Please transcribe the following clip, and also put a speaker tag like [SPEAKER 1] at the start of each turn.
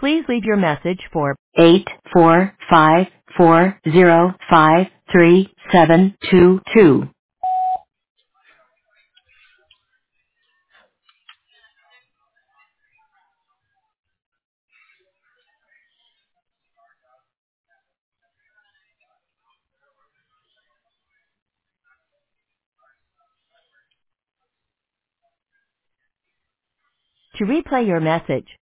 [SPEAKER 1] Please leave your message for 84540533722. To replay your message,